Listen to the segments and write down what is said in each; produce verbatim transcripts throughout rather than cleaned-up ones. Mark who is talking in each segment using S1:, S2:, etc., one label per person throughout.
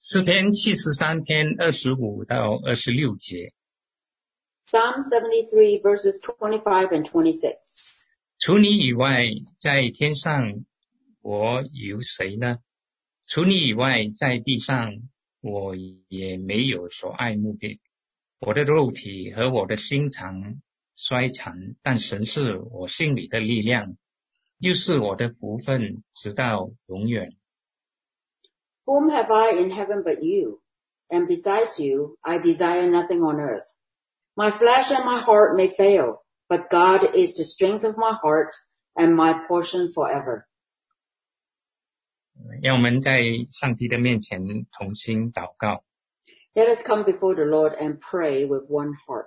S1: 诗篇七十三篇二十五到二十六节。
S2: Psalm seventy-three verses twenty-five and twenty-six.
S1: 除你以外，在天上我有谁呢？除你以外，在地上我也没有所爱慕的。我的肉体和我的心肠衰残，但神是我心里的力量，又是我的福分，直到永远。
S2: Whom have I in heaven but you? And besides you, I desire nothing on earth. My flesh and my heart may fail, but God is the strength of my heart and my portion forever.
S1: 让我们在上帝的面前同心祷告。
S2: Let us come before the Lord and pray with one heart.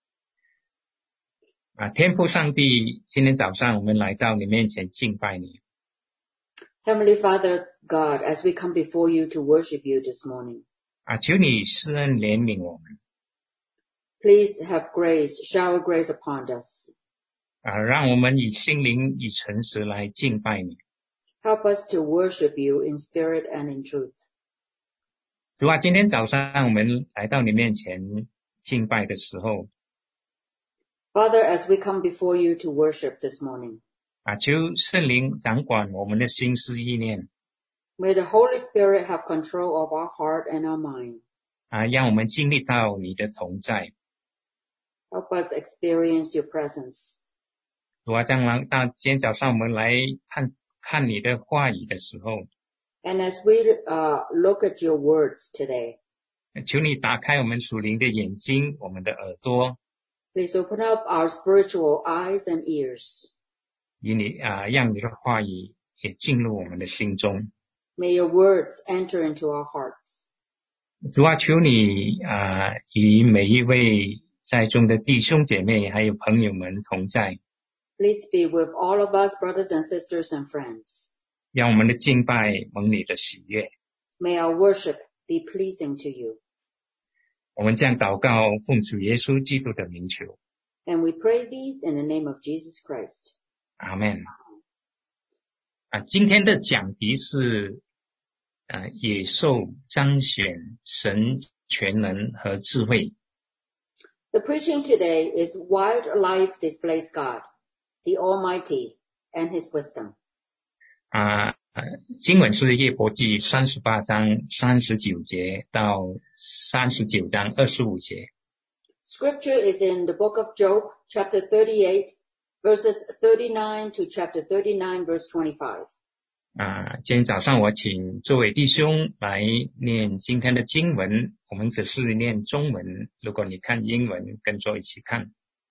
S1: 啊，天父上帝，今天早上我们来到你面前敬拜你。
S2: Heavenly Father God, as we come before you to worship you this morning,
S1: 啊，求你施恩怜悯我们。
S2: please have grace, shower grace upon us.
S1: 啊，让我们以心灵以诚实来敬拜你。
S2: Help us to worship you in spirit and in truth.
S1: 主啊，今天早上我们来到你面前敬拜的时候，
S2: Father, as we come before you to worship this morning,
S1: 啊，求圣灵掌管我们的心思意念，
S2: may the Holy Spirit have control of our heart and our mind.
S1: 啊，让我们经历到你的同在。
S2: Help us experience your presence.
S1: 主啊，当然到今天早上我们来看看你的话语的时候，
S2: And as we uh, look at your words today,
S1: 求你打开我们属灵的眼睛，我们的耳朵，
S2: please open up our spiritual eyes and ears.
S1: 以你啊，让你的话语也进入我们的心中。
S2: May your words enter into our hearts.
S1: 主啊，求你啊，与每一位在中的弟兄姐妹还有朋友们同在，
S2: Please be with all of us, brothers and sisters and friends.
S1: 让我们的敬拜蒙你的喜悦。
S2: May our worship be pleasing to you.
S1: 我们这样祷告，奉主耶稣基督的名求，
S2: And we pray these in the name of Jesus Christ.
S1: 阿们。啊，今天的讲题是啊，野兽彰显神全能和智慧。
S2: The preaching today is Wildlife Displays God, the Almighty, and His wisdom.
S1: 啊，呃经文是列伯记三十八章三十九节到三十九章二十五节。
S2: Scripture is in the book of Job, chapter thirty-eight, verses thirty-nine to chapter thirty-nine, verse twenty-five.
S1: 啊，今天早上我请这位弟兄来念今天的经文，我们只是念中文，如果你看英文，跟着一起看。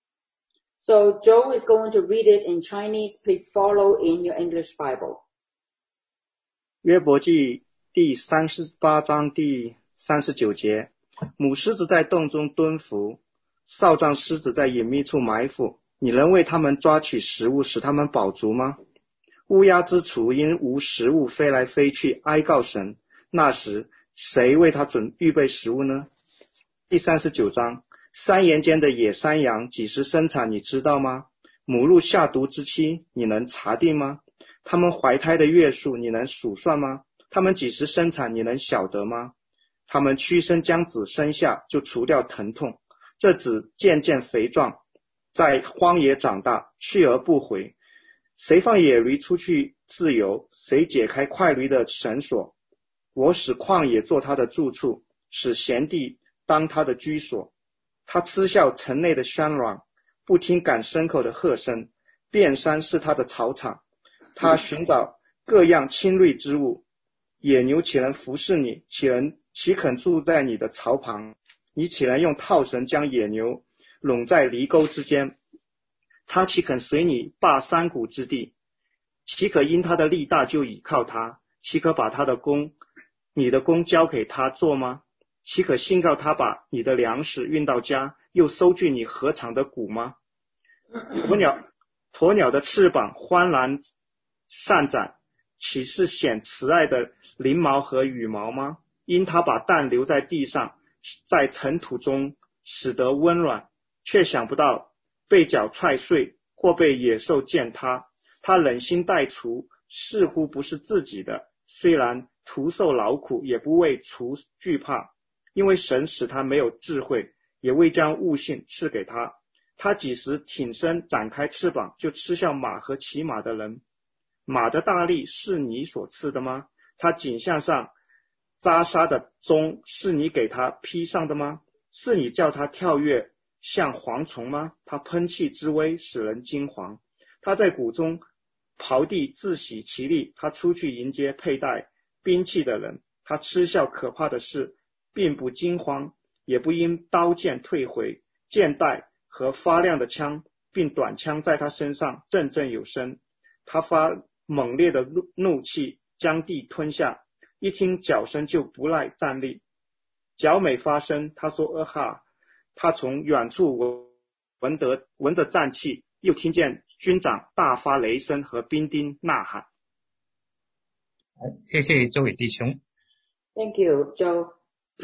S2: So Joe is going to read it in Chinese. Please follow in your English Bible.
S3: 约伯记第三十八章第三十九节，母狮子在洞中蹲伏，少壮狮子在隐秘处埋伏，你能为他们抓取食物，使他们饱足吗？乌鸦之雏因无食物飞来飞去，哀告神，那时谁为他准预备食物呢？第三十九章，山岩间的野山羊几时生产，你知道吗？母鹿下犊之期，你能查定吗？他们怀胎的月数，你能数算吗？他们几时生产，你能晓得吗？他们屈身将子生下，就除掉疼痛，这子渐渐肥壮，在荒野长大，去而不回。谁放野驴出去自由？谁解开快驴的绳索？我使旷野做他的住处，使闲地当他的居所。他嗤笑城内的喧嚷，不听赶牲口的喝声。遍山是他的草场，他寻找各样侵锐之物。野牛岂能服侍你？岂能岂肯住在你的槽旁？你岂能用套绳将野牛拢在犁沟之间？他岂肯随你霸山谷之地？岂可因他的力大就倚靠他？岂可把他的工你的工交给他做吗？岂可信告他把你的粮食运到家，又收据你禾场的谷吗？鸵鸟鸵鸟的翅膀欢然散展，岂是显慈爱的翎毛和羽毛吗？因他把蛋留在地上，在尘土中使得温暖，却想不到被脚踹碎，或被野兽践踏。他忍心待除，似乎不是自己的，虽然徒受劳苦，也不为除惧怕，因为神使他没有智慧，也未将悟性赐给他。他几时挺身展开翅膀，就嗤笑马和骑马的人。马的大力是你所赐的吗？他颈项上扎杀的钟是你给他披上的吗？是你叫他跳跃像蝗虫吗？他喷气之威使人惊惶。他在谷中刨地自喜其力，他出去迎接佩戴兵器的人。他嗤笑可怕的事，并不惊慌，也不因刀剑退回。剑带和发亮的枪并短枪在他身上阵阵有声。他发猛烈的怒气，将地吞下，一听脚声就不赖站立。脚每发声，他说呃哈。他从远处闻得闻着战气，又听见军长大发雷声和兵丁呐喊。
S1: 谢谢周伟弟兄。
S2: Thank you, Joe.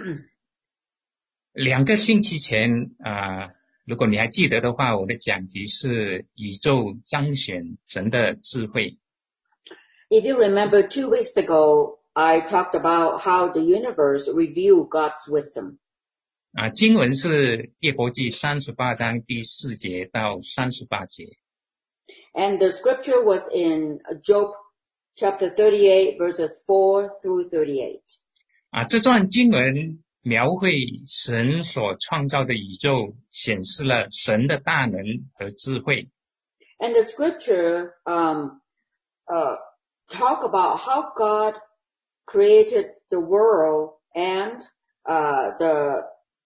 S1: 两个星期前啊、呃，如果你还记得的话，我的讲题是宇宙彰显神的智慧。
S2: If you remember, two weeks ago, I talked about how the universe revealed God's wisdom.
S1: 啊，经文是列国记三十八章第四节到三十八节。
S2: And the scripture was in Job chapter thirty-eight, verses four through thirty-eight.
S1: 啊，这段经文描绘神所创造的宇宙，显示了神的大能和智慧。
S2: And the scripture um, uh, talk about how God created the world and uh, the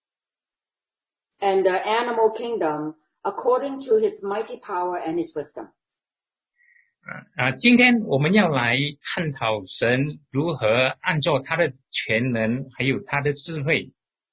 S2: and the animal kingdom according to his mighty power and his wisdom.
S1: 啊，今天我们要来探讨神如何按照他的全能还有他的智慧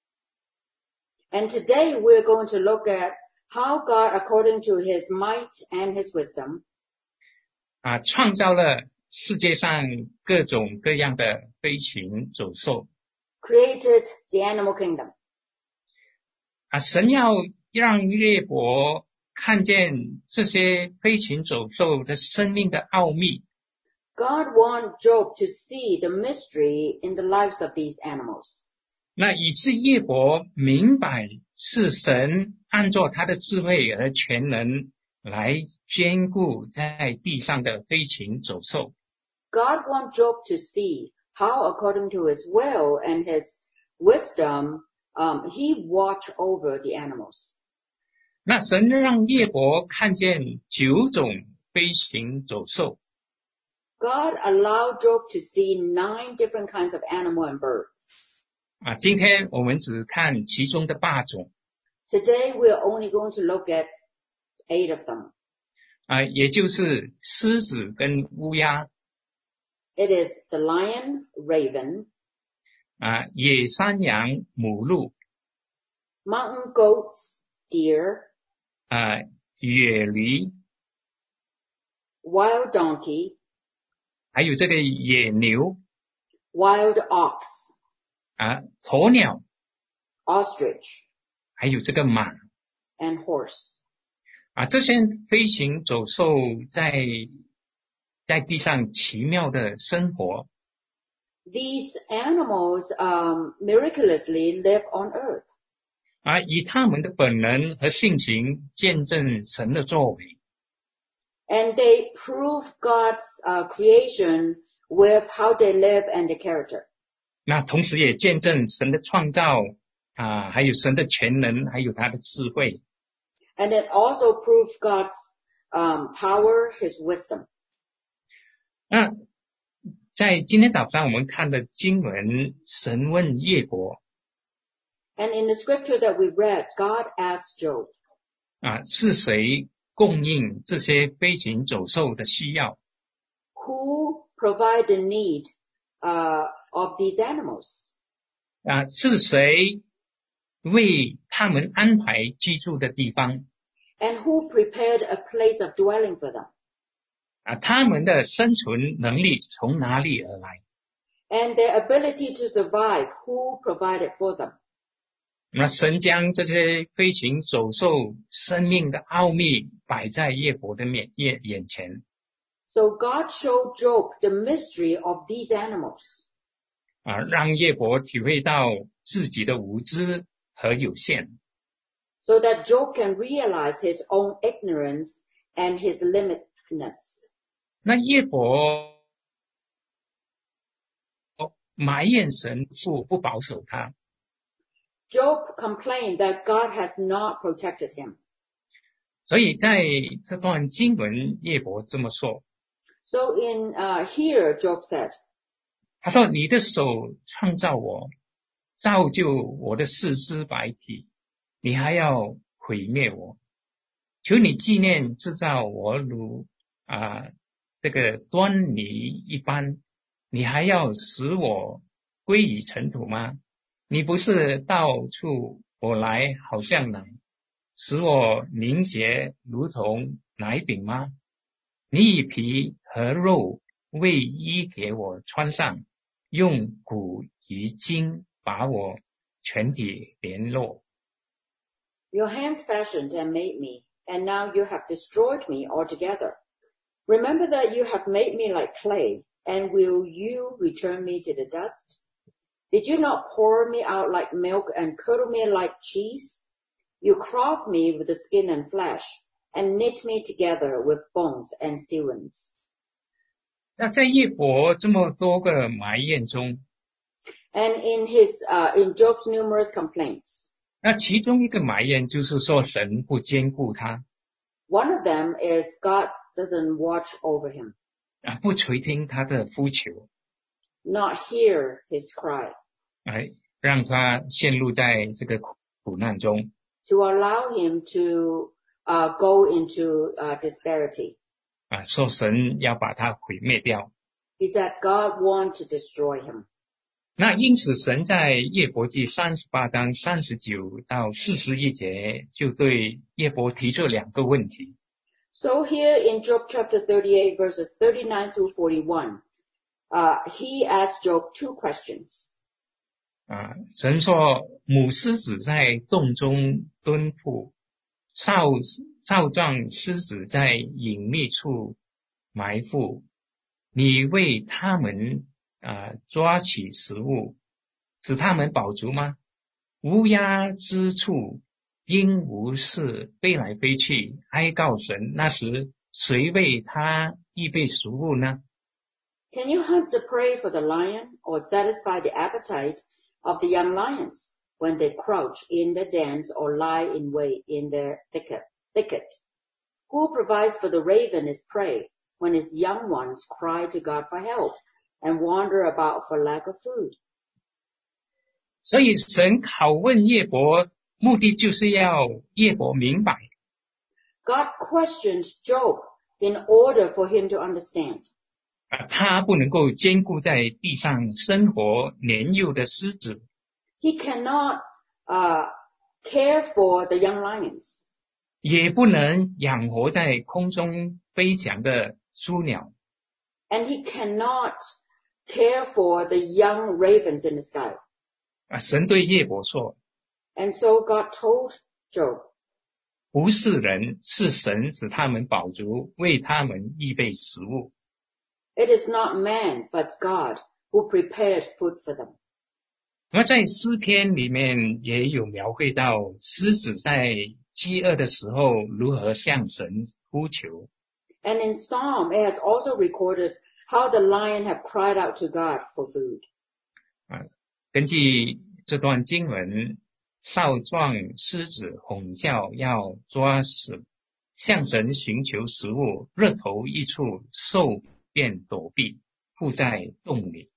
S2: And today we're going to look at how God, according to his might and his wisdom,
S1: 啊，创造了世界上各种各样的飞禽走兽
S2: created the animal kingdom.
S1: 啊，神要让约伯看见这些飞禽走兽的生命的奥秘。
S2: God wants Job to see the mystery in the lives of these animals.
S1: 那以致约伯明白是神按照他的智慧和全能来兼顾在地上的飞禽走兽。
S2: God wants Job to see how, according to his will and his wisdom, um, he watch over the animals.
S1: 那神让约伯看见九种飞禽走兽。
S2: God allowed Job to see nine different kinds of animal and birds.
S1: 啊，今天我们只看其中的八种。
S2: Today we're only going to look at eight of them.
S1: 啊，也就是狮子跟乌鸦，
S2: It is the lion, raven,
S1: 啊，野山羊、母鹿，
S2: mountain goats, deer,
S1: 啊，野驴，
S2: wild donkey,
S1: 还有这个野牛，
S2: wild ox,
S1: 啊，鸵鸟，
S2: ostrich,
S1: 还有这个马，
S2: and horse.
S1: 啊，这些飞行走兽在在地上奇妙的生活。
S2: These animals um, miraculously live on earth.
S1: 啊，以他们的本能和性情见证神的作为。
S2: And they prove God's uh, creation with how they live and their character.
S1: 那同时也见证神的创造，啊，还有神的全能，还有他的智慧。
S2: And it also proves God's um, power, his wisdom.
S1: 那在今天早上我们看的经文，神问约伯，
S2: And in the scripture that we read, God asked Job,
S1: 啊，是谁供应这些飞行走兽的需要？
S2: who provide the need uh, of these animals?
S1: 啊，是谁为他们安排居住的地方？
S2: And who prepared a place of dwelling for them?
S1: 啊，他们的生存能力从哪里而来？
S2: And their ability to survive, who provided for them?
S1: 那神将这些飞行走兽生命的奥秘摆在约伯的面眼眼前。
S2: So God showed Job the mystery of these animals.
S1: 啊，让耶伯体会到自己的无知和有限。
S2: So that Job can realize his own ignorance and his limitedness.
S1: 那耶伯埋怨神不不保守他，
S2: Job complained that God has not protected him.
S1: 所以在这段经文，耶伯这么说，
S2: So in uh, here, Job said,
S1: 他说：“你的手创造我，造就我的四肢百体，你还要毁灭我。求你纪念制造我如啊、这个端倪一般，你还要使我归于尘土吗？你不是到处我来好像奶，使我凝结如同奶饼吗？你以皮和肉为衣给我穿上，用骨与筋把我全体联络。
S2: Your hands fashioned and made me, and now you have destroyed me altogether. Remember that you have made me like clay, and will you return me to the dust? Did you not pour me out like milk and curdle me like cheese? You clothed me with the skin and flesh, and knit me together with bones and stewings.
S1: 那在耶伯这么多个埋怨中，
S2: And in his, uh, in Job's numerous complaints,
S1: 那其中一个埋怨就是说神不兼顾他，
S2: one of them is God doesn't watch over him,
S1: 啊，不垂听他的呼求，
S2: not hear his cry,
S1: 哎，让他陷入在这个苦苦难中。
S2: to allow him to uh, go into uh, disparity.
S1: 啊，说神要把他毁灭掉。
S2: He said God want to destroy him.
S1: 那因此，神在耶伯记三十八章三十九到四十一节就对耶伯提出两个问题。
S2: So here in Job chapter thirty-eight, verses thirty-nine through forty-one, uh, he asked Job two questions.
S1: 啊，神说母狮子在洞中蹲伏，少少壮狮子在隐秘处埋伏，你为他们啊抓起食物，使他们饱足吗？乌鸦之处，鹦鹉是飞来飞去，哀告神，那时谁为他预备食物呢？
S2: Can you hunt the prey for the lion or satisfy the appetite of the young lions when they crouch in the dens or lie in wait in the thicket? thicket? Who provides for the raven his prey when his young ones cry to God for help and wander about for lack of food?
S1: 所以神拷问耶伯，目的就是要耶伯明白，
S2: God questioned Job in order for him to understand.
S1: 啊，他不能够兼顾在地上生活年幼的狮子，
S2: He cannot uh, care for the young lions,
S1: 也不能养活在空中飞翔的枢鸟。
S2: and he cannot care for the young ravens in the sky.
S1: 啊，神对耶伯说，
S2: And so God told Job,
S1: 不是人，是神使他们饱足，为他们预备食物。
S2: it is not man, but God who prepared food for them.
S1: 那么在诗篇里面也有描绘到狮子在饥饿的时候如何向神呼求。
S2: And in Psalm, it has also recorded how the lion have cried out to God for food.
S1: 啊，根据这段经文，少壮狮子吼叫要抓死，向神寻求食物，日头一处，兽便躲避，附在洞里。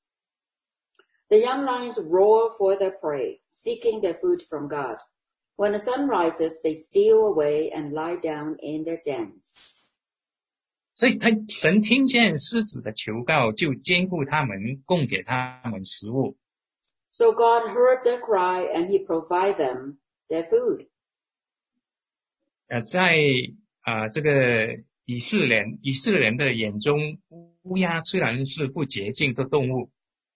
S2: The young lions roar for their prey, seeking their food from God. When the sun rises, they steal away and lie down in their dens.
S1: 所以他神听见狮子的求告，就兼顾他们，供给他们食物。
S2: So God heard their cry and he provided them their food.
S1: 呃，在啊、这个以色列以色列人的眼中，乌鸦虽然是不洁净的动物，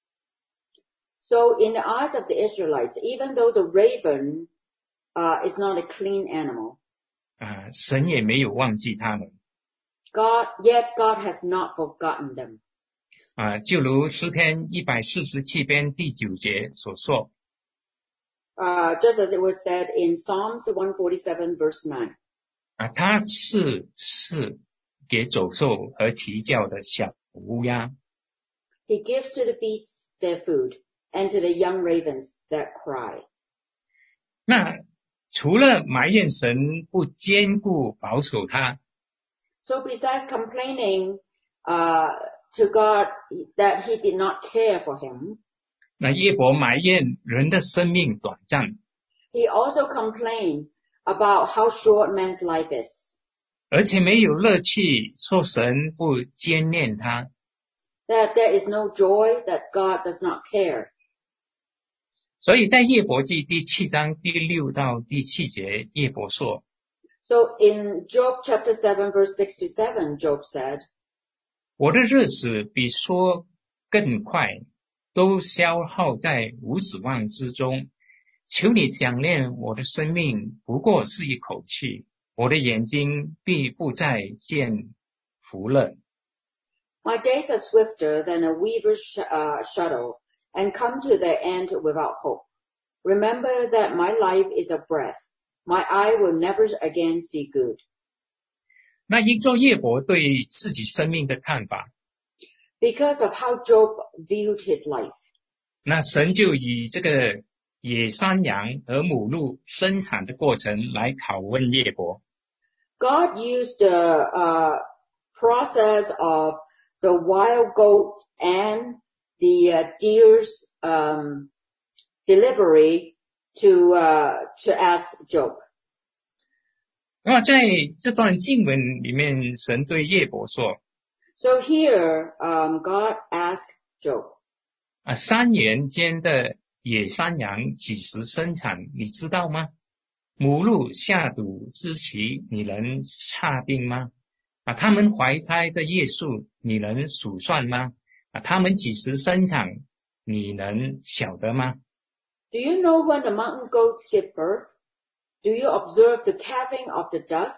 S2: So in the eyes of the Israelites, even though the raven uh, is not a clean animal,
S1: 啊、神也没有忘记他们。
S2: God, yet God has not forgotten them.
S1: 啊，就如诗篇一百四十七篇第九节所说，
S2: Uh, just as it was said in Psalms one forty-seven verse nine.
S1: 啊，他是是给走兽和啼叫的小乌鸦。
S2: He gives to the beasts their food, and to the young ravens that cry.
S1: 那除了埋怨神不坚固保守他，
S2: So besides complaining uh, to God that he did not care for him,
S1: 那耶伯埋怨人的生命短暂，
S2: he also complained about how short man's life is,
S1: 而且没有乐趣，说神不眷念他。
S2: that there is no joy, that God does not care.
S1: 所以在耶伯记第七章第六到第七节，耶伯说，
S2: So in Job chapter seven verse six to seven, Job said,
S1: 我的日子比说更快，都消耗在无指望之中。求你想念我的生命，不过是一口气，我的眼睛必不再见福乐。
S2: My days are swifter than a weaver's sh- uh, shuttle, and come to their end without hope. Remember that my life is a breath. My eye will never again see good.
S1: 那因着耶伯对自己生命的看法，
S2: Because of how Job viewed his life,
S1: 那神就以这个野山羊和母鹿生产的过程来拷问耶伯。
S2: God used the uh, process of the wild goat and the uh, deer's um, delivery to uh, to ask Job.
S1: 那么在这段经文里面，神对耶伯说，
S2: So here, um, God asked Job,
S1: 啊，三年间的野山羊几时生产，你知道吗？母鹿下犊之期，你能查定吗？啊，他们怀胎的月数，你能数算吗？啊，他们几时生产，你能晓得吗？
S2: do you know when the mountain goats give birth? Do you observe the calving of the dust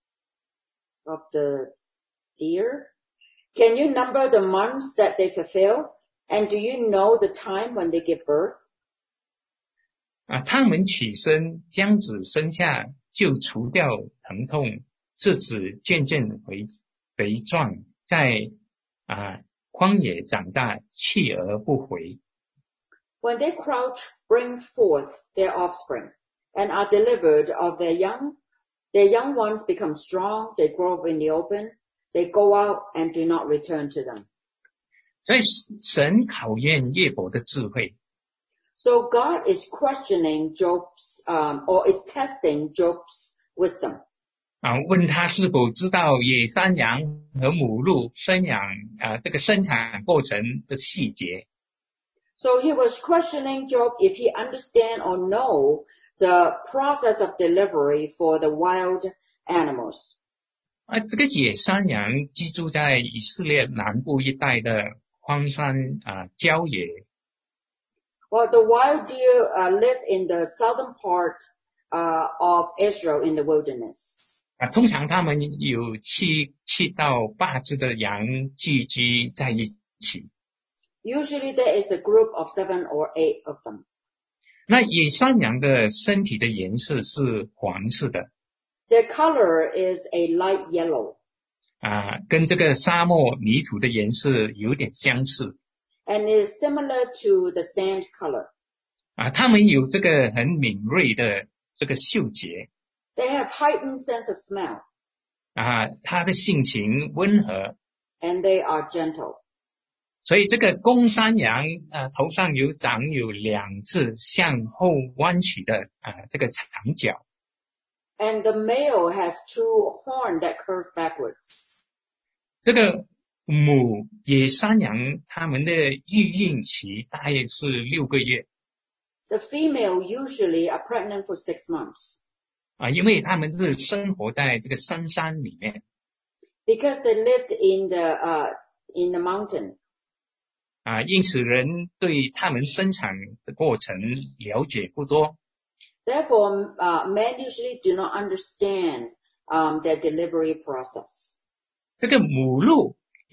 S2: of the deer? Can you number the months that they fulfill? And do you know the time when they give birth?
S1: 啊，他们起身将子生下，就除掉疼痛，致子渐渐肥肥壮，在啊荒野长大，去而不回。
S2: When they crouch, bring forth their offspring, and are delivered of their young. Their young ones become strong, they grow up in the open, they go out and do not return to them.
S1: 所以神考验耶伯的智慧，
S2: So God is questioning Job's, um, or is testing Job's wisdom.
S1: 啊，问他是否知道野山羊和母鹿生养啊这个生产过程的细节。
S2: So he was questioning Job if he understand or know the process of delivery for the wild animals.
S1: 啊，这个野山羊居住在以色列南部一带的荒山啊郊野，
S2: Well, the wild deer uh, live in the southern part uh, of Israel in the wilderness.
S1: 啊，通常他们有七七到八只的羊聚居在一起。
S2: Usually there is a group of seven or eight of them.
S1: 那野山羊的身体的颜色是黄色的，
S2: Their color is a light yellow,
S1: 啊，跟这个沙漠泥土的颜色有点相似。
S2: and is similar to the sand color.
S1: 啊，他们有这个很敏锐的这个嗅觉，
S2: They have heightened sense of smell,
S1: 啊，他的性情温和，
S2: and they are gentle.
S1: 所以这个公山羊啊，头上有长有两只向后弯曲的啊这个长角，
S2: And the male has two horns that curve backwards.
S1: 这个母野山羊它们的育孕期大约是六个月
S2: The female usually are pregnant for six months
S1: 啊，因为它们是生活在这个深山里面。
S2: because they lived in the uh, in the mountain.
S1: 啊，因此人对他们生产的过程了解不多。
S2: Therefore, uh, men usually do not understand um, their delivery process.
S1: 这个母鹿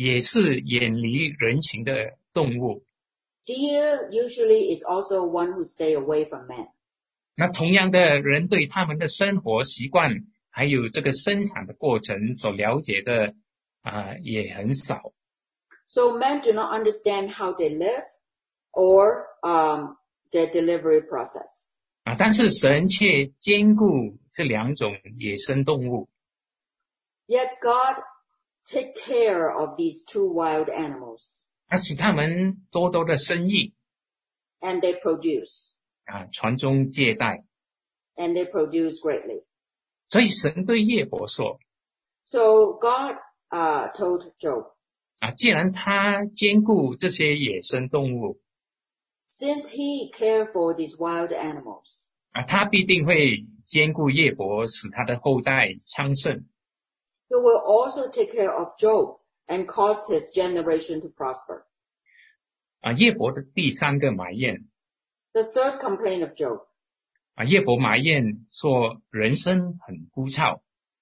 S1: 也是远离人情的动物。
S2: Deer usually is also one who stay away from man.
S1: 那同样的，人对他们的生活习惯还有这个生产的过程所了解的啊、呃、也很少。
S2: So men do not understand how they live or um, their delivery process.
S1: 啊，但是神却兼顾这两种野生动物。
S2: Yet God take care of these two wild animals.
S1: 而使他们多多的生育
S2: And they produce.
S1: 啊，传宗接代。
S2: And they produce greatly.
S1: 所以神对约伯说
S2: So God uh, told Job,
S1: 啊，既然他兼顾这些野生动物
S2: since he care for these wild animals,
S1: 啊，他必定会兼顾约伯，使他的后代昌盛。
S2: he will also take care of Job and cause his generation to prosper.
S1: 啊，约伯的第三个埋怨
S2: The third complaint of Job.
S1: 啊，约伯埋怨说人生很枯燥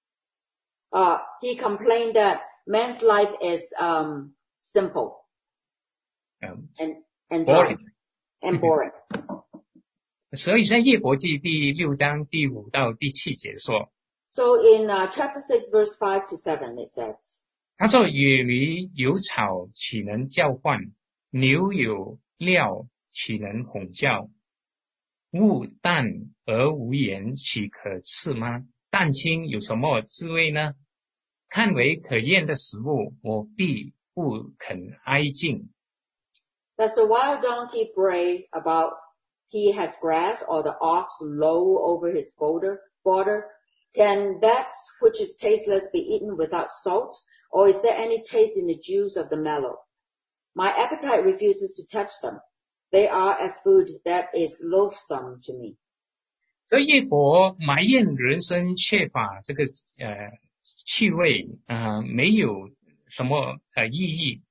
S2: Uh, he complained that man's life is um, simple
S1: 嗯
S2: and, and dry
S1: ，boring。
S2: and boring.
S1: 所以在约伯记第六章第五到第七节说，
S2: So in uh, chapter six, verse five to seven, it says,
S1: 他说野驴有草岂能叫唤，牛有料岂能哄叫，物淡而无盐岂可吃吗？蛋清有什么滋味呢？看为可厌的食物，我必不肯挨近。
S2: does the wild donkey bray about he has grass, or the ox low over his border, border? Can that which is tasteless be eaten without salt? Or is there any taste in the juice of the mellow? My appetite refuses to touch them. They are as food that is loathsome to me.
S1: 所以约伯埋怨人生缺乏这个呃趣味啊、呃，没有什么呃意义。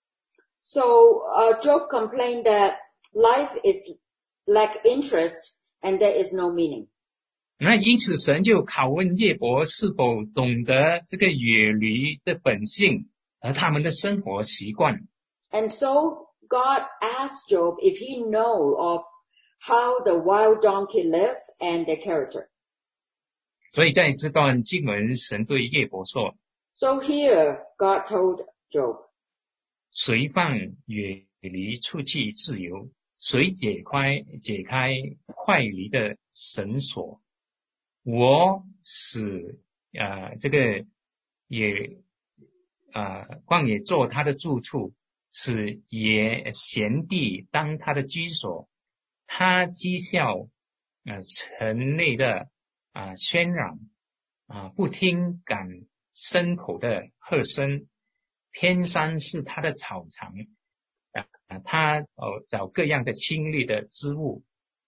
S2: So uh, Job complained that life is lack interest and there is no meaning.
S1: 那因此神就拷问约伯是否懂得这个野驴的本性和他们的生活习惯。
S2: And so God asked Job if he know of how the wild donkey live and their character.
S1: 所以在这段经文，神对约伯说：
S2: So here God told Job,
S1: 谁放野驴出去自由？谁解开解开快驴的绳索？我使啊、呃、这个野啊、呃、旷野做他的住处，使野闲地当他的居所。他讥笑啊、呃、城内的啊、呃、喧嚷啊、呃、不听赶牲口的喝声。偏山是他的草场啊、呃、他哦找各样的清绿的织物。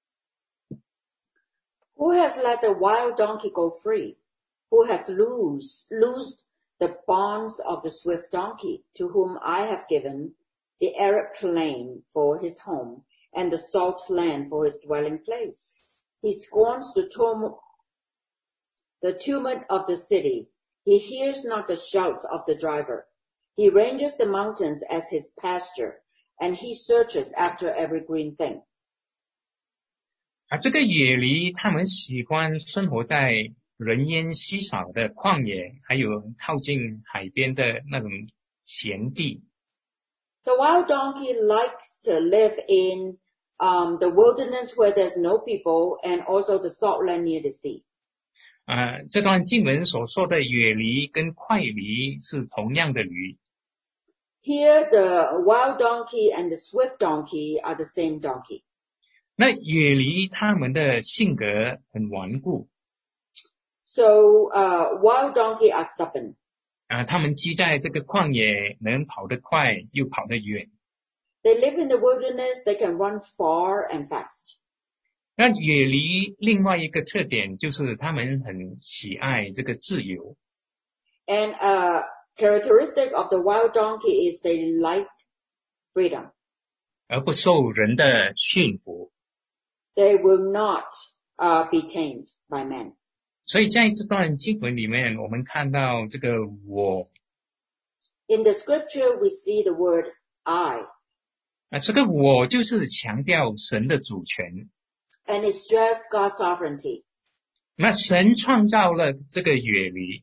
S2: who has let the wild donkey go free? Who has loosed, loosed the bonds of the swift donkey, to whom I have given the arid plain for his home, and the salt land for his dwelling place? He scorns the tumult, the tumult of the city. He hears not the shouts of the driver. He ranges the mountains as his pasture, and he searches after every green thing.
S1: 啊，这个野驴他们喜欢生活在人烟稀少的旷野，还有靠近海边的那种闲地。
S2: The wild donkey likes to live in um, the wilderness where there's no people, and also the salt land near the sea.
S1: 啊，这段经文所说的野驴跟快驴是同样的驴。
S2: Here, the wild donkey and the swift donkey are the same donkey.
S1: 那野驴他们的性格很顽固
S2: So, uh, wild donkey are stubborn.
S1: 啊，他们居在这个旷野，能跑得快又跑得远。
S2: They live in the wilderness, they can run far and fast.
S1: 那野驴另外一个特点就是他们很喜爱这个自由。
S2: And a characteristic of the wild donkey is they like freedom.
S1: 而不受人的驯服。
S2: They will not uh, be tamed by man.
S1: 所以在这段经文里面，我们看到这个我
S2: In the scripture, we see the word I,
S1: 啊，这个我就是强调神的主权。
S2: and it stressed God's sovereignty.
S1: 那神创造了这个野驴，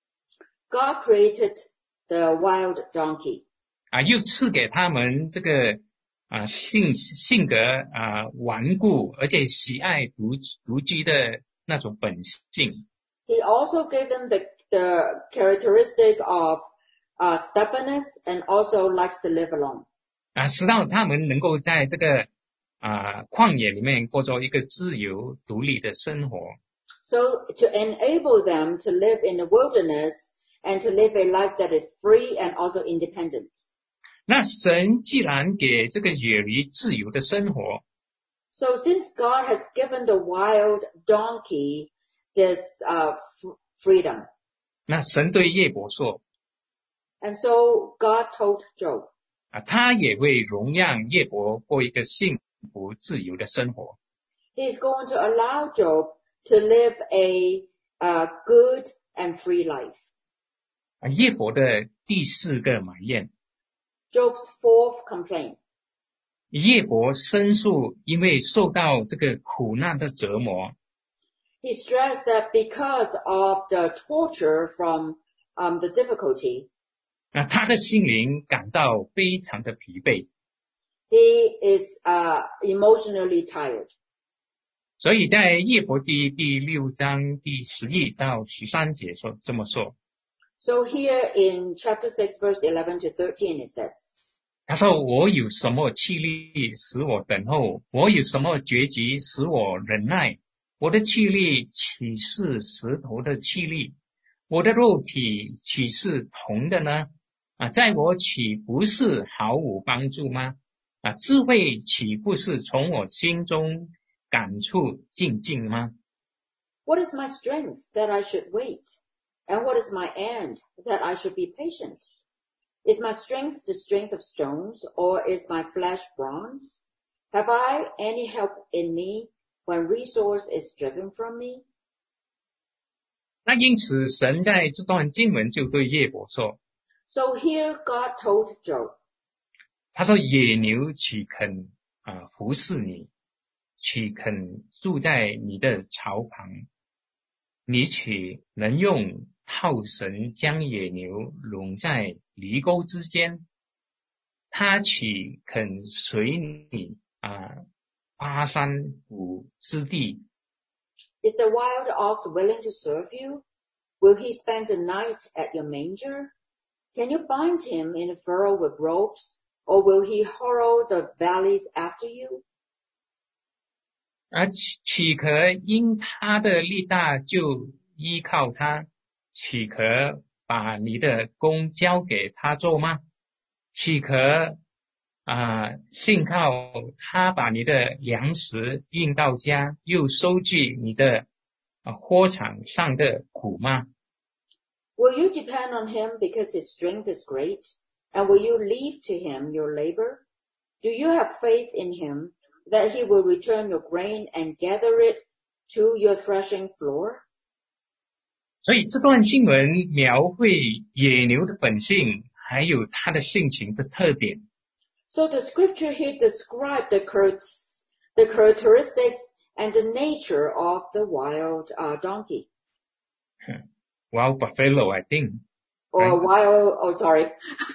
S2: God created the wild donkey,
S1: 啊，又赐给他们这个啊性性格啊顽固，而且喜爱独独居的那种本性。
S2: He also gave them the, the characteristic of uh, stubbornness and also likes to live alone.
S1: 啊，使到他们能够在这个啊旷野里面过着一个自由独立的生活。
S2: So to enable them to live in the wilderness and to live a life that is free and also independent.
S1: 那神既然给这个野驴自由的生活，
S2: So since God has given the wild donkey this uh, f- freedom,
S1: 那神对耶伯说
S2: and so God told Job,
S1: 啊，他也会容让耶伯过一个幸福自由的生活。
S2: He's going to allow Job to live a uh, good and free life.
S1: 啊，耶伯的第四个埋怨，
S2: Job's fourth complaint.
S1: 耶伯申诉，因为受到这个苦难的折磨，
S2: He stressed that because of the torture from um, the difficulty,
S1: 那他的心灵感到非常的疲惫，
S2: he is uh, emotionally tired.
S1: 所以在耶伯记第六章第十一到十三节说这么说，
S2: So here in chapter six, verse eleven to thirteen, it says,
S1: 他说：“我有什么气力使我等候？我有什么结局使我忍耐？我的气力岂是石头的气力？我的肉体岂是铜的呢？啊，在我岂不是毫无帮助吗？啊，智慧岂不是从我心中感触尽尽吗？
S2: What is my strength that I should wait? And what is my end that I should be patient? Is my strength the strength of stones, or is my flesh bronze? Have I any help in me when resource is driven from me?”
S1: 那因此，神在这段经文就对耶伯说
S2: So here God told Job,：“
S1: 他说，野牛岂肯啊服侍你？岂肯住在你的槽旁？你岂能用套绳将野牛拢在犁沟之间？他岂肯随你啊巴山谷之地？
S2: Is the wild ox willing to serve you? Will he spend the night at your manger? Can you bind him in a furrow with ropes, or will he harrow the valleys after you?”
S1: 而岂岂可因他的力大就依靠他？岂可把你的工交给他做吗？岂可啊、信靠他把你的粮食运到家，又收据你的啊货场上的苦吗？
S2: Will you depend on him because his strength is great? And will you leave to him your labor? Do you have faith in him that he will return your grain and gather it to your threshing floor?
S1: 所以这段经文描绘野牛的本性，还有它的性情的特点。
S2: So the scripture here describes the, char- the characteristics and the nature of the wild uh, donkey.
S1: Wild buffalo, I think.
S2: Or
S1: Right.
S2: wild, oh sorry.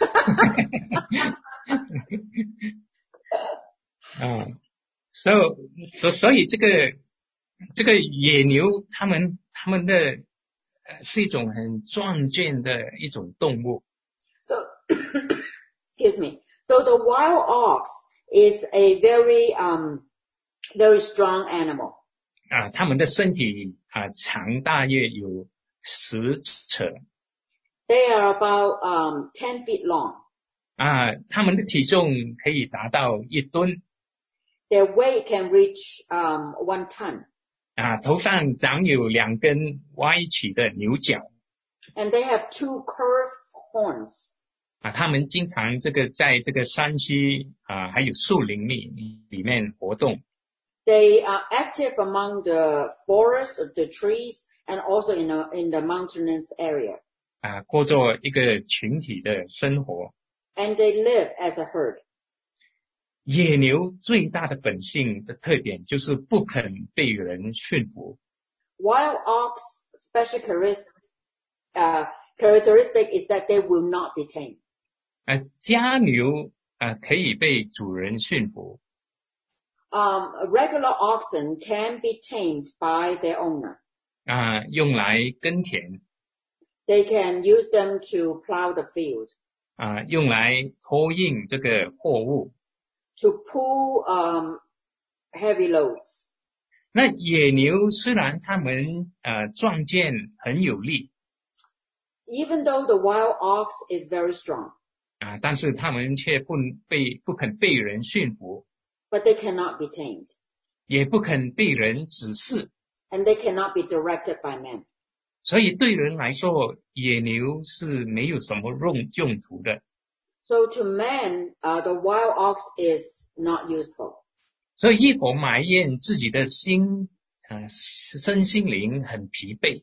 S1: 啊，所以所所以这个这个野牛，它们它们的呃是一种很壮健的一种动物。
S2: So, excuse me. So the wild ox is a very, um, very strong animal.
S1: 啊，它们的身体啊长大约有十尺
S2: They are about, um, ten feet long.
S1: 啊，它们的体重可以达到一吨
S2: Their weight can reach, um, one ton.
S1: 啊，头上长有两根歪曲的牛角
S2: And they have two curved horns.
S1: 啊，它们经常这个在这个山区啊还有树林里里面活动。
S2: They are active among the forest, the trees, and also in, a, in the mountainous area.
S1: 啊，过着一个群体的生活。
S2: And they live as a herd.
S1: 野牛最大的本性的特点就是不肯被人驯服。
S2: Wild ox special characteristic, uh, characteristic is that they will not be tamed.
S1: 啊，家牛啊可以被主人驯服。
S2: Um, regular oxen can be tamed by their owner.
S1: 啊，用来耕田。
S2: They can use them to plow the field.
S1: 啊，用来托运这个货物。
S2: To pull um, heavy loads.
S1: 那野牛虽然它们呃壮健很有力。
S2: Even though the wild ox is very strong.
S1: 啊，但是它们却不被不肯被人驯服。
S2: But they cannot be tamed.
S1: 也不肯被人指示。
S2: And they cannot be directed by men.
S1: 所以对人来说，野牛是没有什么用用途的。
S2: So to men, uh, the wild ox is not useful.
S1: 所以耶和华埋怨自己的心，呃，身心灵很疲惫。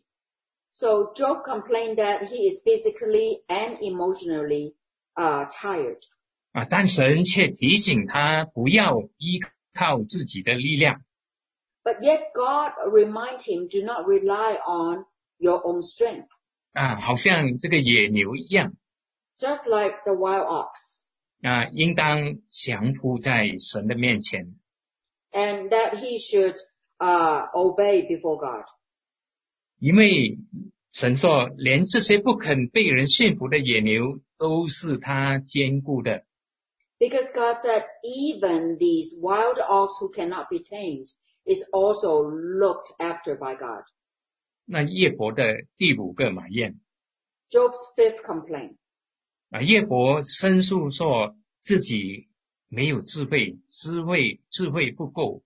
S2: So Job complained that he is physically and emotionally uh, tired.
S1: 啊，但神却提醒他不要依靠自己的力量。
S2: But yet God remind him, do not rely on your own strength.
S1: 啊，好像这个野牛一样。
S2: Just like the wild ox.
S1: 啊，应当降服在神的面前。
S2: And that he should uh, obey before God.
S1: 因为神说，连这些不肯被人驯服的野牛，都是他坚固的。
S2: Because God said, even these wild ox who cannot be tamed is also looked after by God.
S1: 那耶伯的第五个埋怨。
S2: Job's fifth complaint.
S1: 啊，耶伯申诉说自己没有智慧，智慧智慧不够。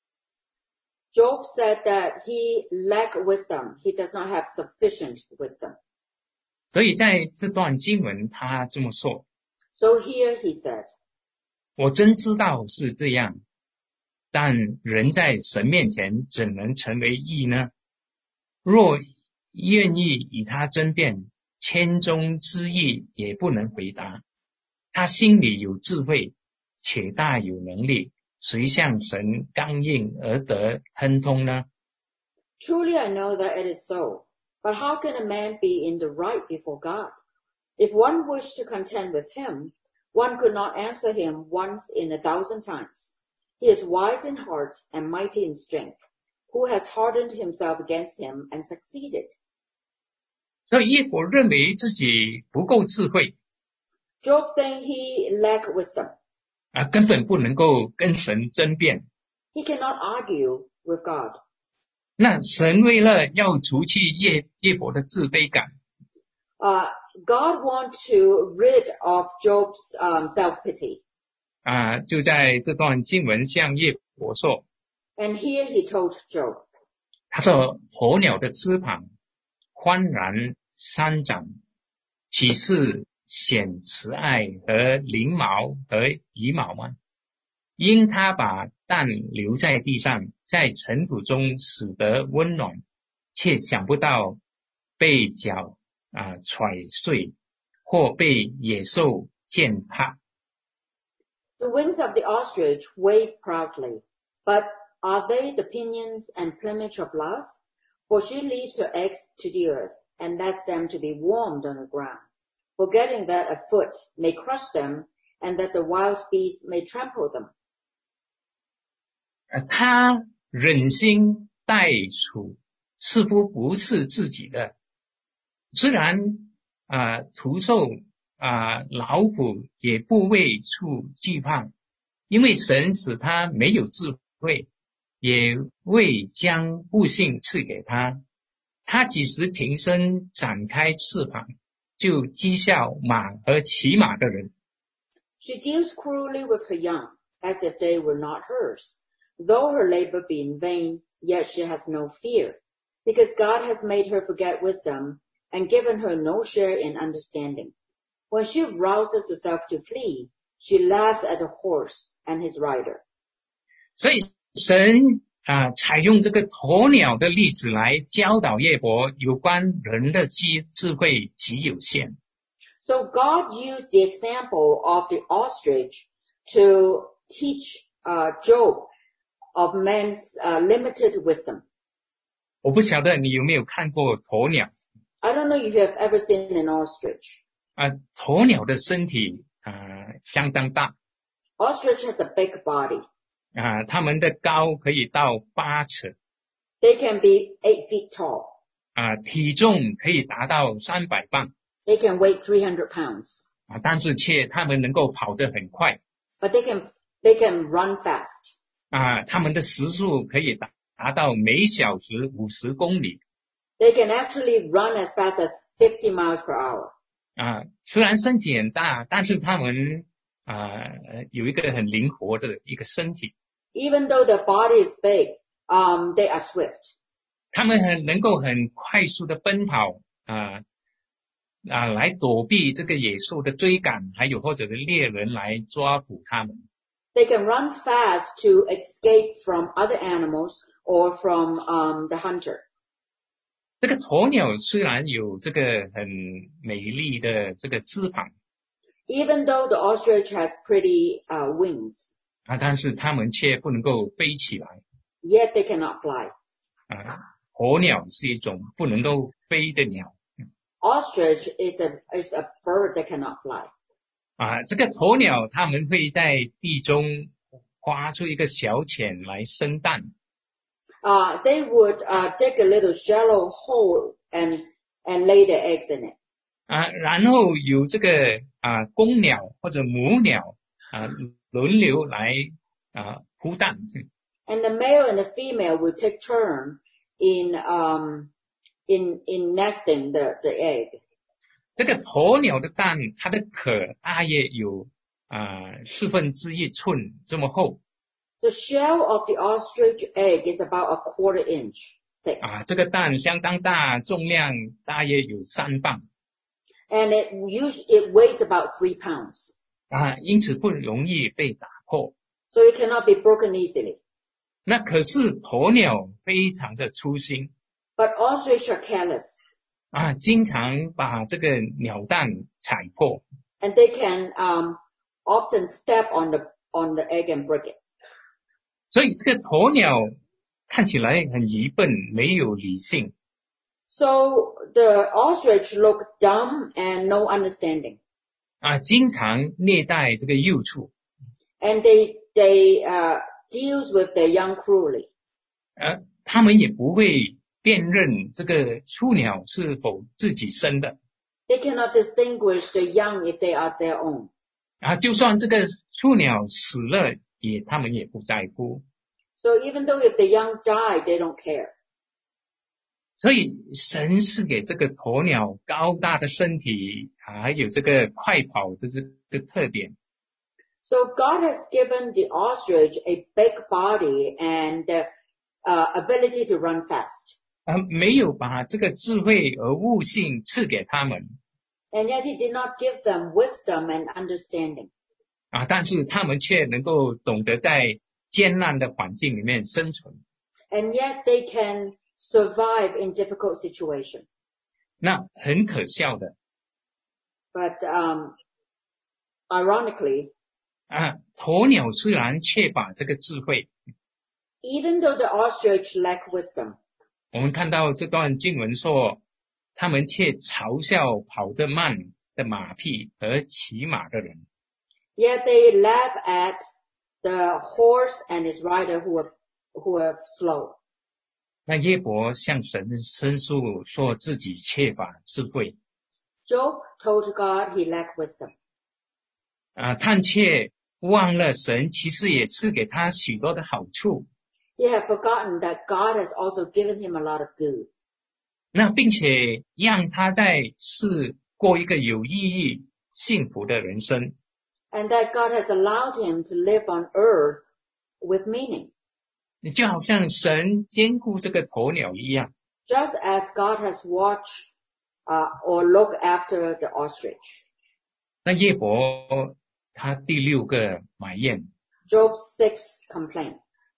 S2: Job said that he lacked wisdom. He does not have sufficient wisdom.
S1: 所以在这段经文他这么说。
S2: So here he said,
S1: 我真知道是这样，但人在神面前怎能成为义呢？若愿意与他争辩，千中之义也不能回答。他心里有智慧，且大有能力，谁向神刚硬而得亨通呢？
S2: Truly I know that it is so, but how can a man be in the right before God? If one wished to contend with him, one could not answer him once in a thousand times. He is wise in heart and mighty in strength, who has hardened himself against him and succeeded.
S1: 所以耶伯认为自己不够智慧。
S2: Job saying he lacked wisdom.
S1: 啊，根本不能够跟神争辩。
S2: He cannot argue with God.
S1: 那神为了要除去耶耶伯的自卑感，
S2: Uh, God wants to rid of Job's um, self-pity.
S1: 啊，就在这段经文向耶伯说，
S2: And here he told Job,
S1: 他说：“鸵鸟的翅膀欢然生长，岂是显慈爱和翎毛和羽毛吗？因他把蛋留在地上，在尘土中使得温暖，却想不到被脚啊踹碎，或被野兽践踏。”
S2: The wings of the ostrich wave proudly, but are they the pinions and plumage of love? For she leaves her eggs to the earth and lets them to be warmed on the ground, forgetting that a foot may crush them and that the wild beast may trample them.
S1: 呃，他忍心待处似乎不是自己的，虽然啊、呃、徒受啊、呃、劳苦，也不为处惧怕，因为神使他没有智慧，也未将悟性赐给他。他几时挺身展开翅膀，就讥笑马和骑马的人。
S2: She deals cruelly with her young, as if they were not hers. Though her labor be in vain, yet she has no fear, because God has made her forget wisdom and given her no share in understanding. When she rouses herself to flee, she laughs at the horse and his rider.
S1: 所以神啊、采用这个鸵鸟的例子来教导约伯有关人的智智慧极有限。
S2: So God used the example of the ostrich to teach uh, Job of man's uh, limited wisdom.
S1: 我不晓得你有没有看过鸵鸟
S2: I don't know if you have ever seen an ostrich.
S1: 啊、鸵鸟的身体啊、相当大
S2: Ostrich has a big body.
S1: 啊、它们的高可以到八尺
S2: They can be eight feet tall.
S1: 啊、体重可以达到三百磅
S2: They can weigh three hundred pounds.
S1: 啊，但是却它们能够跑得很快
S2: But they can, they can run fast.
S1: 啊，它们的时速可以达达到每小时五十公里
S2: They can actually run as fast as fifty miles per hour.
S1: 啊。虽然身体很大，但是它们啊有一个很灵活的一个身体，
S2: Even though their body is big, um, they are swift.
S1: 它们很能够很快速的奔跑啊啊，来躲避这个野兽的追赶，还有或者是猎人来抓捕它们。
S2: They can run fast to escape from other animals or from um, the hunter.
S1: 这个鸵鸟虽然有这个很美丽的这个翅膀
S2: Even though the ostrich has pretty uh, wings,
S1: 啊，但是它们却不能够飞起来
S2: yet they cannot fly.
S1: 啊。鸵鸟是一种不能够飞的鸟
S2: Ostrich is a is a bird that cannot fly.
S1: 啊。这个鸵鸟它们会在地中挖出一个小浅来生蛋
S2: Uh, they would uh, dig a little shallow hole and and lay their eggs in it.
S1: 啊，然后有这个啊公鸟或者母鸟啊轮流来啊孵蛋
S2: And the male and the female will take turn in um in in nesting the the egg.
S1: 这个鸵鸟的蛋，它的壳大约有啊四分之一寸这么厚
S2: The shell of the ostrich egg is about a quarter inch thick,
S1: 啊，这个蛋相当大，重量大约有三磅
S2: and it usually it weighs about three pounds,
S1: 啊，因此不容易被打破。
S2: so it cannot be broken easily.
S1: 那可是鸵鸟非常的粗心
S2: But ostrich are careless,
S1: 啊，经常把这个鸟蛋踩破
S2: and they can um often step on the on the egg and break it.
S1: 所以这个鸵鸟看起来很愚笨，没有理性
S2: So the ostrich look dumb and no understanding,
S1: 啊，经常虐待这个幼畜
S2: and they they uh deals with their young cruelly.
S1: 啊，他们也不会辨认这个雏鸟是否自己生的
S2: They cannot distinguish the young if they are their own.
S1: 啊，就算这个雏鸟死了，也他们也不在乎。
S2: So even though if the young die, they don't care.
S1: 所以神是给这个鸵鸟高大的身体，还有这个快跑的这个特点
S2: So God has given the ostrich a big body and uh, uh, ability to run fast.
S1: 啊，没有把这个智慧和悟性赐给他们
S2: And yet he did not give them wisdom and understanding.
S1: 啊，但是他们却能够懂得在艰难的环境里面生存。
S2: And yet they can survive in difficult situations.
S1: 那很可笑的
S2: But um, ironically,
S1: 啊，鸵鸟虽然缺乏这个智慧，
S2: even though the ostrich lack wisdom,
S1: 我们看到这段经文说，他们却嘲笑跑得慢的马匹和骑马的人。
S2: yet they laugh at the horse and his rider who are who are slow.
S1: 那耶伯向神申诉，说自己缺乏智慧
S2: Job told God he lacked wisdom.
S1: 啊，但却忘了神其实也赐给他许多的好处。
S2: He had forgotten that God has also given him a lot of good,
S1: 那并且让他在世过一个有意义、幸福的人生。
S2: and that God has allowed him to live on earth with meaning,
S1: 就好像神兼顾这个鸵鸟一样
S2: just as God has watched uh, or looked after the ostrich.
S1: 那耶伯他第六个埋怨
S2: Job's sixth complaint.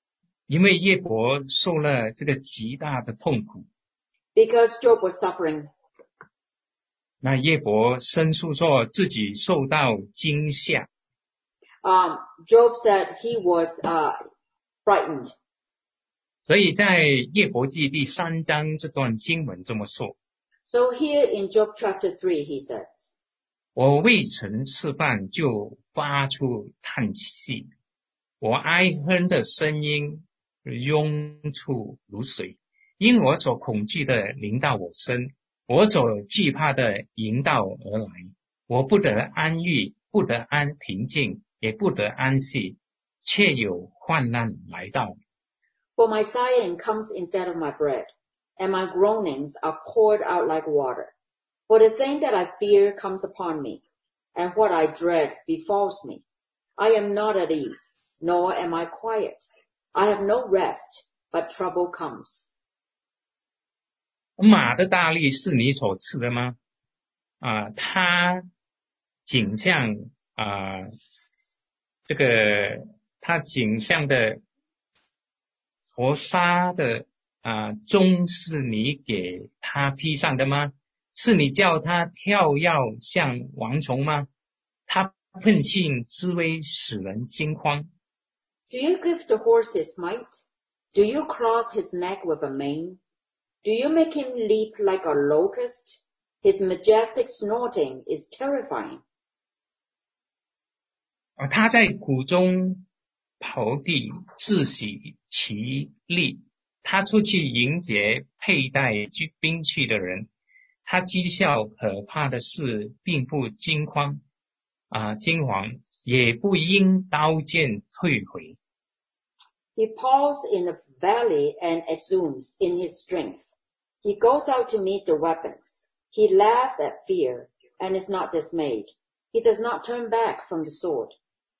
S1: 因为耶伯受了这个极大的痛苦。
S2: Because Job was suffering.
S1: 那耶伯申诉说自己受到惊吓。
S2: Um, Job said he was uh, frightened.
S1: 所以在耶伯记第三章这段经文这么说。
S2: So here in Job chapter three he says,
S1: 我未曾吃饭就发出叹息，我哀哼的声音涌出如水，因我所恐惧的临到我身，我所惧怕的迎到而来，我不得安逸，不得安平静，也不得安息，却有患难来到。
S2: For my sighing comes instead of my bread, and my groanings are poured out like water. For the thing that I fear comes upon me, and what I dread befalls me. I am not at ease, nor am I quiet. I have no rest, but trouble comes.
S1: 马的大力是你所赐的吗？啊，它景象啊，这个它景象的活杀的啊钟是你给它披上的吗？是你叫它跳跃像蝗虫吗？它喷性滋威，使人惊慌。
S2: Do you give the horse his might? Do you clothe his neck with a mane? Do you make him leap like a locust? His majestic snorting is terrifying.
S1: 啊，他在谷中刨地，自喜其力。他出去迎接佩戴兵器的人，他讥笑可怕的事，并不惊慌啊惊惶，也不因刀剑退回。
S2: He paws in the valley and exudes in his strength. He goes out to meet the weapons. He laughs at fear and is not dismayed. He does not turn back from the sword.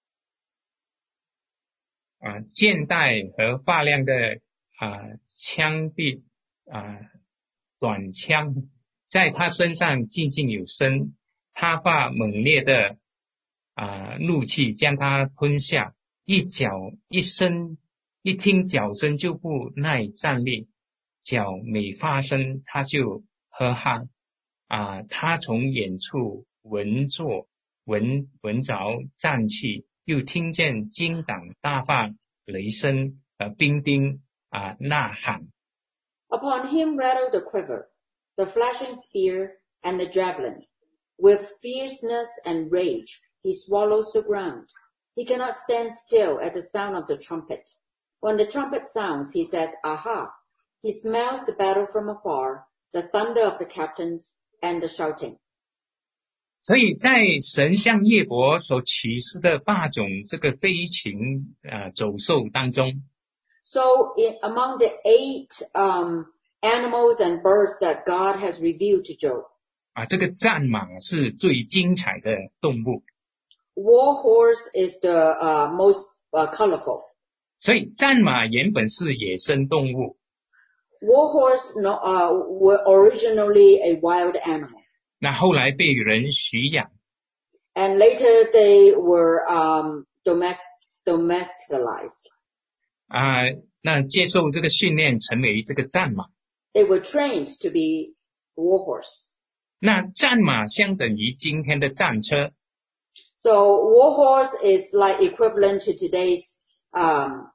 S1: 啊，剑带和发亮的啊枪臂啊短枪，在他身上静静有声。他发猛烈的啊怒气将他吞下，一脚一声，一听脚声就不耐站立，脚每发声他就呵哈啊。他从远处闻作闻闻着战气。又听见金掌大发雷声和兵丁啊呐喊。
S2: Upon him rattled the quiver, the flashing spear, and the javelin. With fierceness and rage, he swallows the ground. He cannot stand still at the sound of the trumpet. When the trumpet sounds, he says, Aha! He smells the battle from afar, the thunder of the captains, and the shouting.
S1: 所以在神向耶伯所启示的八种这个飞禽啊走兽当中
S2: So in, among the eight um, animals and birds that God has revealed to Job,
S1: 啊，这个战马是最精彩的动物。
S2: War horse is the uh, most uh, colorful.
S1: 所以战马原本是野生动物。
S2: War horse no, uh, were originally a wild animal.
S1: 那后来被人驯养
S2: And later they were um, domest- domesticalized.
S1: 啊，那接受这个训练成为这个战马。
S2: They were trained to be war horse.
S1: 那战马相等于今天的战车。
S2: So war horse is like equivalent to today's um,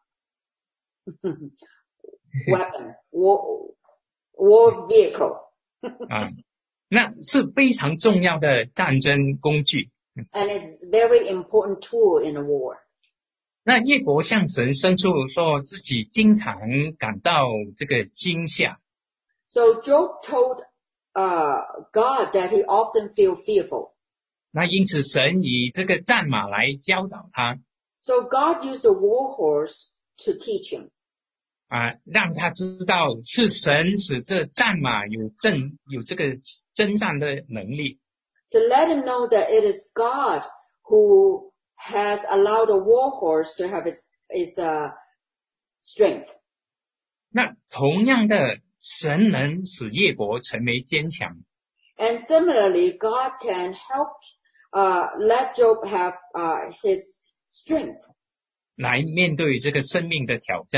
S2: weapon, war, war vehicle.
S1: 啊，那是非常重要的战争工具。
S2: And it's a very important tool in a war.
S1: 那耶伯向神申诉说自己经常感到这个惊吓。
S2: So Job told uh, God that he often feel fearful.
S1: 那因此神以这个战马来教导他。
S2: So God used a war horse to teach him.
S1: 啊，让他知道是神使这战马有征有这个征战的能力。
S2: To let him know that it is God who has allowed a war horse to have its, its uh, strength.
S1: 那同样的，神能使耶伯成为坚强。
S2: And similarly, God can help uh, let Job have uh, his strength.
S1: 来面对这个生命的挑战。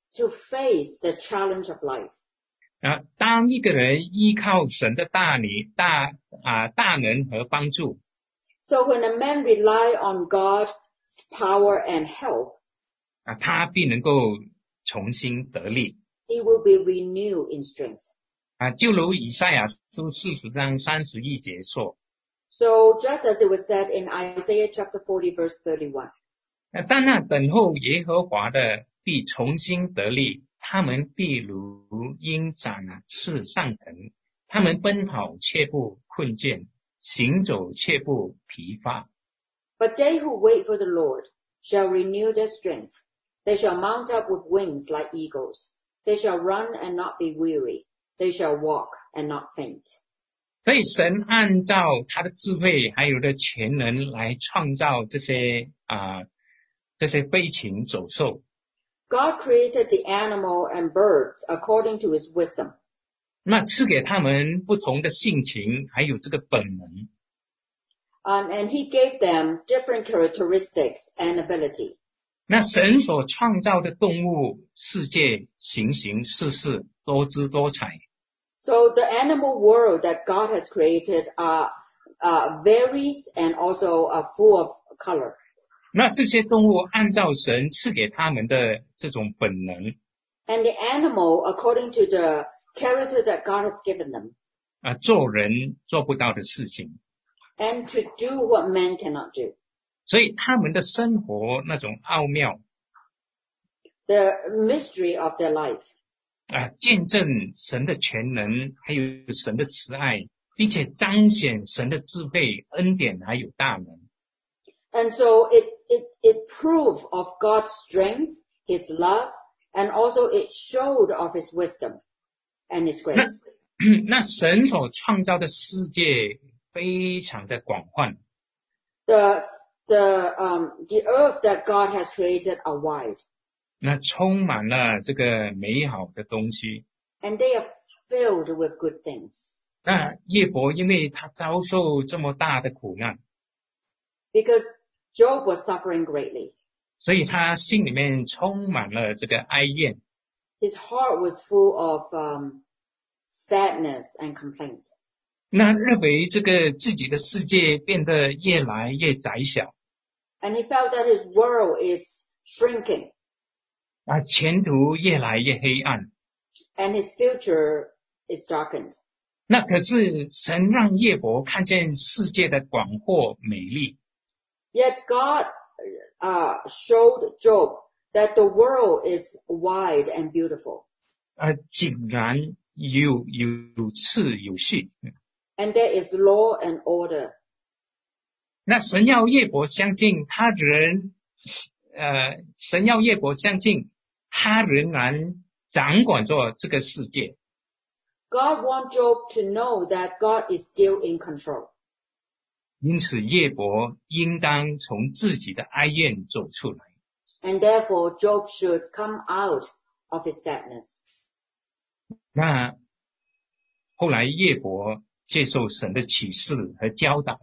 S2: to face the challenge of life.
S1: 啊，当一个人依靠神的大力、大啊大能和帮助，
S2: So when a man rely on God's power and help,
S1: 啊，他必能够重新得力。
S2: he will be renewed in strength.
S1: 啊，就如以赛亚书四十章三十一节说，
S2: So just as it was said in Isaiah chapter forty verse thirty-one,
S1: 啊，但那等候耶和华的必重新得力，他们必如鹰展翅上腾，他们奔跑却不困倦，行走却不疲乏。
S2: but they who wait for the Lord shall renew their strength. They shall mount up with wings like eagles. They shall run and not be weary. They shall walk and not faint.
S1: 所以神按照他的智慧还有的全能来创造这些啊这些飞禽走兽。
S2: God created the animal and birds according to his wisdom.
S1: 那赐给他们不同的性情，还有这个本能。
S2: Um, and he gave them different characteristics and ability.
S1: 那神所创造的动物世界形形色色，多姿多彩。
S2: So the animal world that God has created uh, uh, varies and also uh, full of color.
S1: 那这些动物按照神赐给他们的这种本能，
S2: And the animal, according to the character that God has given them,
S1: 啊，做人做不到的事情，
S2: and to do what man cannot do.
S1: 所以他们的生活那种奥妙，
S2: The mystery of their life.
S1: 啊，见证神的全能，还有神的慈爱，并且彰显神的智慧、恩典还有大能。
S2: And so it, it, it proved of God's strength, his love, and also it showed of his wisdom and his grace.
S1: 那神所创造的世界非常的广泛，
S2: The, the, um, the earth that God has created are wide,
S1: 那充满了这个美好的东西。
S2: and they are filled with good things.
S1: 那耶伯因为他遭受这么大的苦难，
S2: Because Job was suffering greatly.
S1: 所以他心里面充满了这个哀怨。
S2: His heart was full of um, sadness and complaint.
S1: 那认为这个自己的世界变得越来越窄小，
S2: And he felt that his world is shrinking
S1: 啊，前途越来越黑暗。
S2: and his future is darkened.
S1: 那可是神让耶伯看见世界的广阔美丽，
S2: Yet God uh, showed Job that the world is wide and beautiful,
S1: 啊，井然有有次有序。
S2: and there is law and order.
S1: 那神要耶伯相信他人，呃，神要耶伯相信他仍然掌管着这个世界。
S2: God wants Job to know that God is still in control.
S1: 因此耶伯应当从自己的哀怨走出来。
S2: And therefore Job should come out of his sadness.
S1: 那后来耶伯接受神的启示和教导，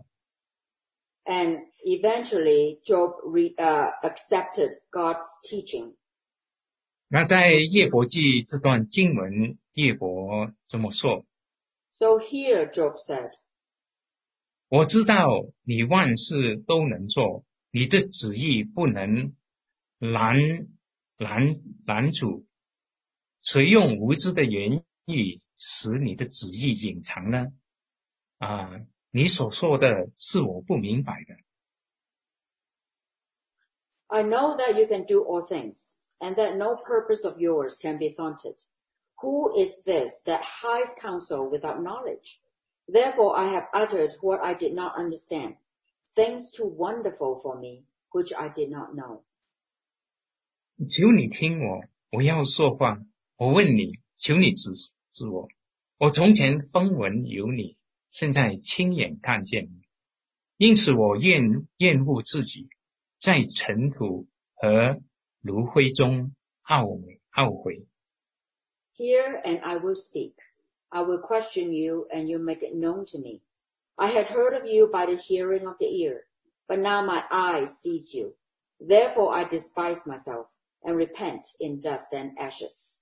S2: And eventually Job re, uh, accepted God's teaching.
S1: 那在耶伯记这段经文，耶伯这么说：
S2: So here Job said,
S1: 我知道你万事都能做，你的旨意不能拦拦拦阻。谁用无知的言语使你的旨意隐藏呢？啊，你所说的是我不明白的。
S2: I know that you can do all things, and that no purpose of yours can be thwarted. Who is this that hides counsel without knowledge? Therefore I have uttered what I did not understand, things too wonderful for me, which I did not know.
S1: 求你听我，我要说话。我问你，求你指示我。我从前风闻有你，现在亲眼看见你，因此我厌厌恶自己，在尘土和炉灰中懊悔懊悔。
S2: Hear and I will speak. I will question you and you make it known to me. I had heard of you by the hearing of the ear, but now my eye sees you. Therefore I despise myself and repent in dust and ashes.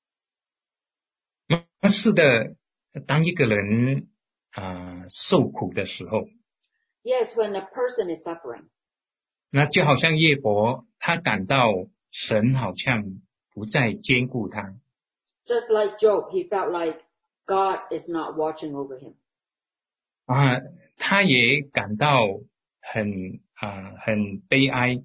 S1: 那是的，当一个人啊、呃、受苦的时候，
S2: Yes, when a person is suffering,
S1: 那就好像约伯，他感到神好像不再兼顾他，
S2: just like Job, he felt like God is not watching over him.
S1: 啊，他也感到很啊、呃、很悲哀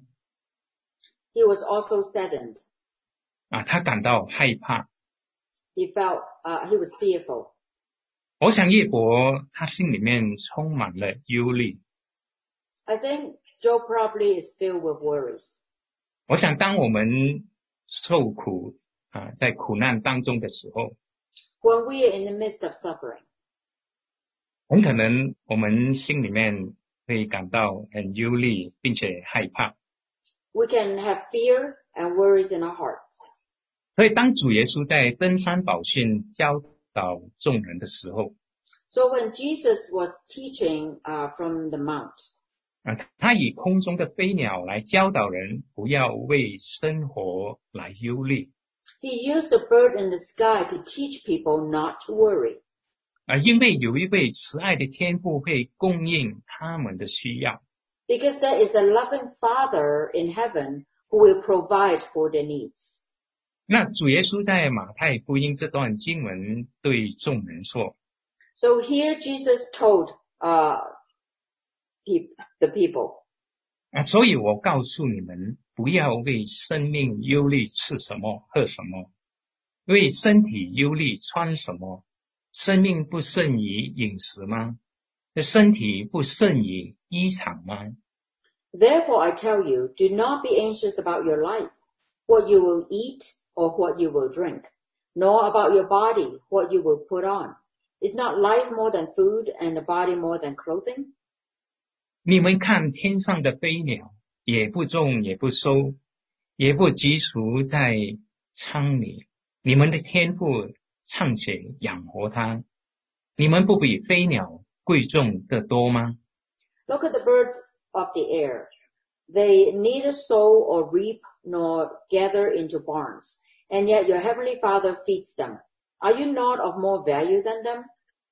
S2: He was also saddened.
S1: 啊，他感到害怕。
S2: He felt, uh, he was fearful.
S1: 我想约伯他心里面充满了忧虑。
S2: I think Job probably is filled with worries.
S1: 我想当我们受苦啊，在苦难当中的时候，
S2: When we are in the midst of suffering,
S1: 很可能我们心里面会感到很忧虑，并且害怕。
S2: we can have fear and worries in our hearts.
S1: 所以当主耶稣在登山宝训教导众人的时候，
S2: So when Jesus was teaching uh, from the mount,
S1: 啊，他以空中的飞鸟来教导人不要为生活来忧虑，
S2: he used a bird in the sky to teach people not to worry.
S1: 啊，因为有一位慈爱的天父会供应他们的需要。
S2: Because there is a loving Father in heaven who will provide for their needs.
S1: 那主耶稣在马太福音这段经文对众人说，
S2: So here Jesus told uh, pe- the people,
S1: 啊，所以我告诉你们，不要为生命忧虑吃什么喝什么，为身体忧虑穿什么。生命不胜于饮食吗？身体不胜于衣裳吗？
S2: Therefore I tell you, do not be anxious about your life, what you will eat or what you will drink, nor about your body, what you will put on. Is not life more than food and the body more than clothing?
S1: 你们看天上的飞鸟，也不种也不收，也不积蓄在仓里，你们的天父尚且养活它，你们不比飞鸟贵重得多吗？
S2: Look at the birds of the air. They neither sow or reap nor gather into barns, and yet your heavenly Father feeds them. Are you not of more value than them?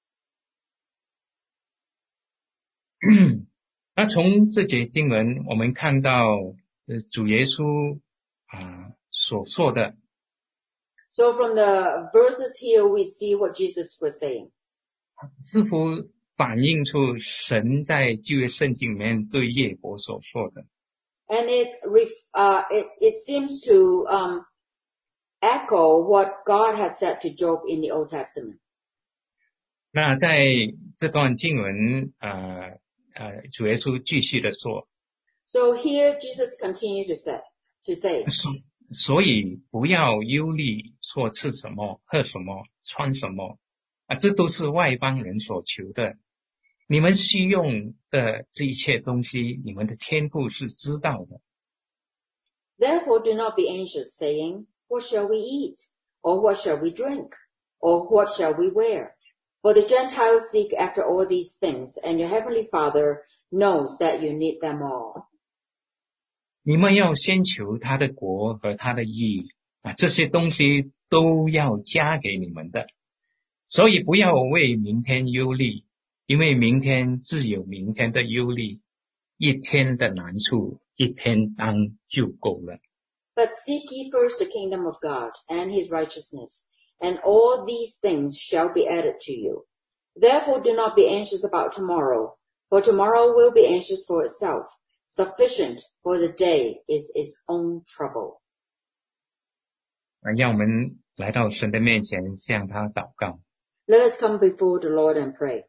S1: 那从这节经文，我们看到，呃，主耶稣啊所说的，
S2: So from the verses here, we see what Jesus was saying.
S1: 似乎反映出神在旧约圣经里面对约伯所说的。
S2: And it, ref- uh, it, it seems to um, echo what God has said to Job in the Old Testament.
S1: 那在这段经文，呃呃，主耶稣继续的说，
S2: So here Jesus continued to say, to say,
S1: 所所以不要忧虑，说吃什么、喝什么、穿什么啊，这都是外邦人所求的。你们需用的这一切东西，你们的天父是知道的。
S2: Therefore do not be anxious, saying, what shall we eat? Or what shall we drink? Or what shall we wear? For the Gentiles seek after all these things, and your heavenly Father knows that you need them all.
S1: 你们要先求他的国和他的义啊，这些东西都要加给你们的。所以不要为明天忧虑，因为明天自有明天的忧虑，一天的难处，一天当就够了。
S2: But seek ye first the kingdom of God and his righteousness, and all these things shall be added to you. Therefore do not be anxious about tomorrow, for tomorrow will be anxious for itself. Sufficient for the day is its own trouble.
S1: 啊，让我们来到神的面前，向他祷告。
S2: Let us come before the Lord and pray.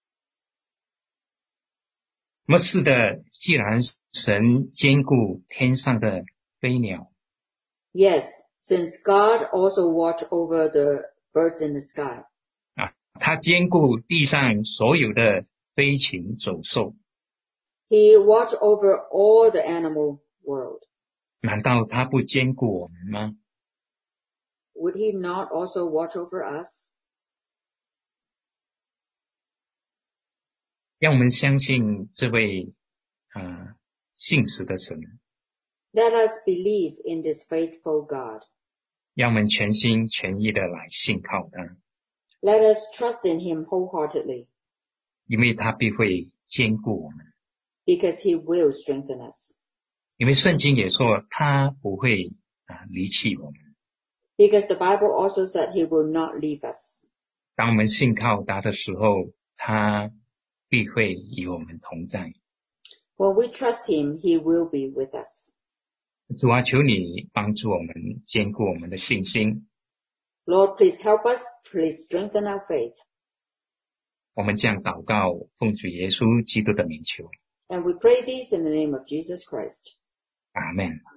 S1: 那么是的，既然神兼顾天上的飞鸟，
S2: Yes, since God also watch over the birds in the sky,
S1: 啊，他兼顾地上所有的飞禽走兽，
S2: he watch over all the animal world.
S1: 难道他不兼顾我们吗？
S2: Would he not also watch over us?
S1: 让我们相信这位啊信实的神，
S2: Let us believe in this faithful God.
S1: 让我们全心全意的来信靠他，
S2: Let us trust in him wholeheartedly,
S1: 因为他必会坚固我们。
S2: because he will strengthen us.
S1: 因为圣经也说他不会啊离弃我们。
S2: Because the Bible also said he will not leave us.
S1: 当我们信靠他的时候，他必会与我们同在。
S2: When we trust him, he will be with us.
S1: 主啊，求你帮助我们，坚固我们的信心。
S2: Lord, please help us. Please strengthen our faith.
S1: 我们将祷告，奉主耶稣基督的名求。
S2: And we pray this in the name of Jesus Christ.
S1: 阿们。